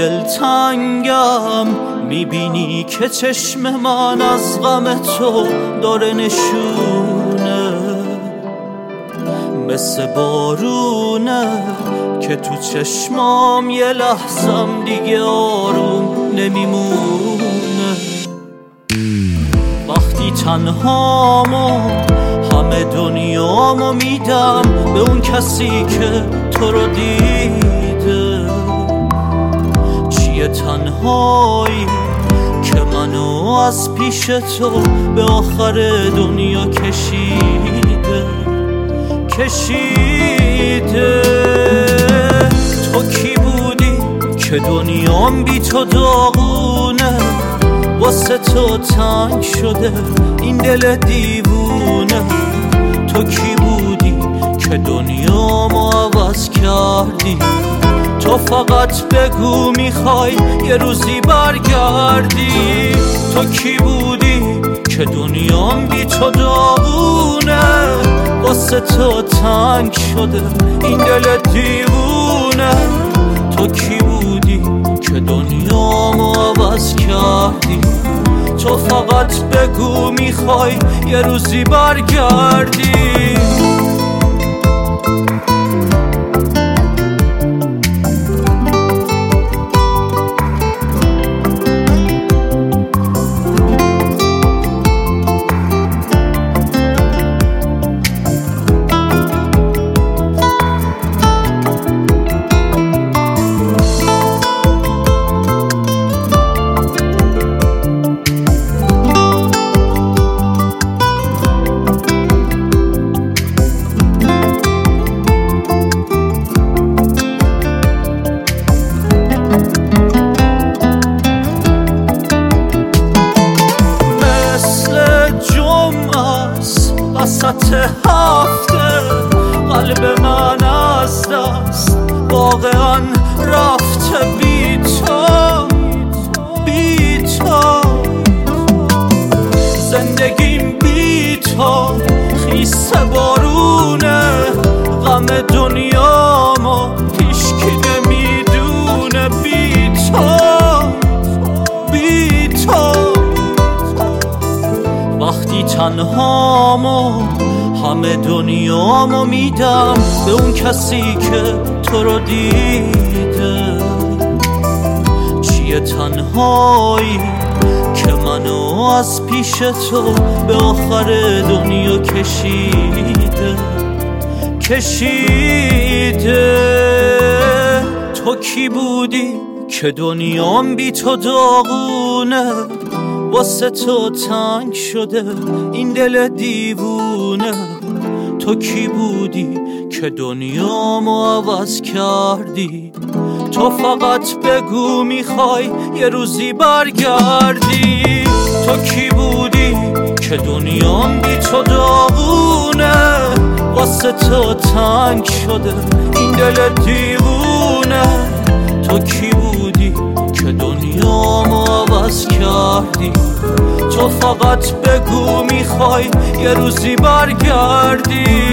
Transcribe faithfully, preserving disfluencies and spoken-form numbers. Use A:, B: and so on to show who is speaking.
A: دلتنگم، میبینی که چشم من از غم تو داره نشونه، مثل بارونه که تو چشمام یه لحظم دیگه آروم نمیمونه. وقتی تنهامو همه دنیامو میدم به اون کسی که تو رو دیده. چیه تنهایی که منو از پیش تو به آخر دنیا کشیده کشیده. تو کی بودی که دنیام بی تو داغونه، واسه تو تنگ شده این دل دیوونه. تو کی بودی که دنیامو عوض کردی؟ تو فقط بگو میخوای یه روزی برگردی. تو کی بودی که دنیام بی تو داغونه، واسه تو تنگ شده این دل دیوونه. تو کی بودی که دنیامو عوض کردی؟ تو فقط بگو میخوای یه روزی برگردی. وسط هفته قلب من از دست واقعا رفته بی تو بی تو. زندگیم بی تو خیس بارونه، غم دنیامو هیچکی نمیدونه. بی تو بی تو وقتی تنهامو همه دنیامو میدم به اون کسی که تو رو دیده. چیه تنهایی که منو از پیش تو به آخر دنیا کشیده کشیده. تو کی بودی که دنیام بی تو داغونه، واسه تو تنگ شده این دل دیوونه. تو کی بودی که دنیامو عوض کردی؟ تو فقط بگو میخوای یه روزی برگردی. تو کی بودی که دنیام بی تو داغونه، واسه تو تنگ شده این دل دیوونه. تو کی بودی که دنیامو عوض کردی؟ تو فقط بگو میخوای یه روزی برگردی.